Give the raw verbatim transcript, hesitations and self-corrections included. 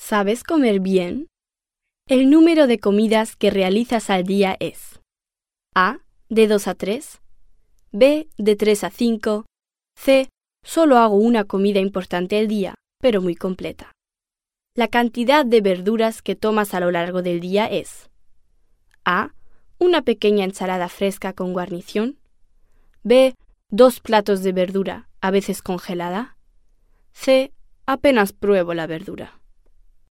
¿Sabes comer bien? El número de comidas que realizas al día es A. De dos a tres, B. De tres a cinco, C. Solo hago una comida importante al día, pero muy completa. La cantidad de verduras que tomas a lo largo del día es A. Una pequeña ensalada fresca con guarnición, B. Dos platos de verdura, a veces congelada, C. Apenas pruebo la verdura.